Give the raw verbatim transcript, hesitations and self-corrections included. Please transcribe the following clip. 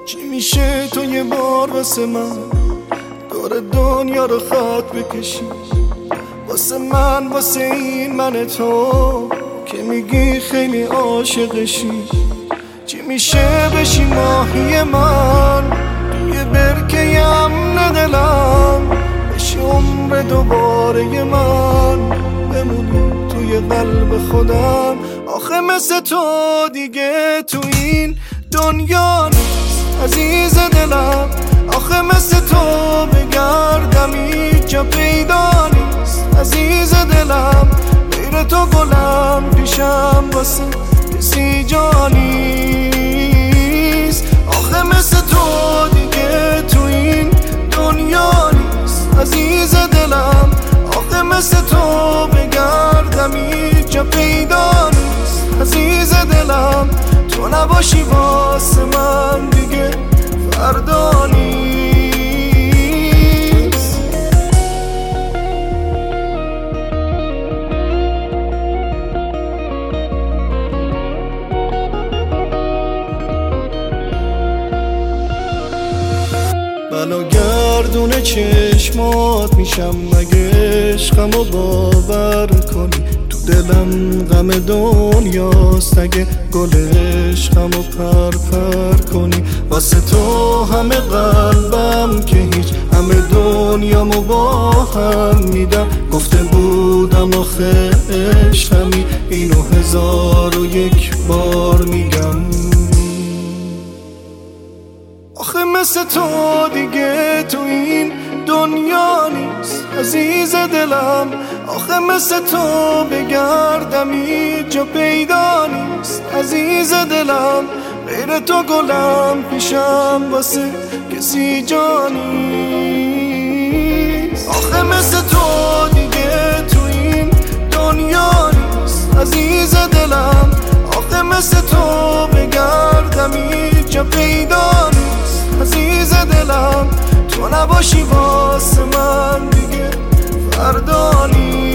چی میشه تو یه بار واسه من دور دنیا رو خط بکشی؟ واسه من، واسه این من تو که میگی خیلی عاشقشی. چی میشه بشی ماهی من توی برکه امن دلم، بشی عمر دوباره من، بمونی توی قلب خودم. آخه مثل تو دیگه تو این دنیا نیست عزیز دلم. آخه مثل تو بگردم اینجا پیدا نیست عزیز دلم. غیر تو گلم پیشم واسه کسی جا نیست. آخه مثل تو دیگه تو این دنیا نیست عزیز دلم. آخه مثل تو بگردم اینجا پیدا نیست عزیز دلم. تو نباشی واسه من دیگه فردا نیست. بلا گردون چشمات میشم مگه عشقمو باور کنی؟ تو دلم غم دنیاست اگه گل عشقمو پر پر کنی. واسه تو همه قلبم که هیچ، همه دنیامو با هم میدم. گفته بودم آخه عشقمی، اینو هزار و یک بار میگم. آخه مثل تو دیگه تو این دنیا نیست عزیز دلم. آخه مثل تو بگردم اینجا پیدا نیست عزیز دلم. غیر تو گلم پیشم واسه کسی جا نیست. آخه مثل تو دیگه تو این دنیا نیست عزیز دلم. آخه مثل تو بگردم اینجا پیدا نیست عزیز دلم. تو نباشی واسه من دیگه فردا نیست.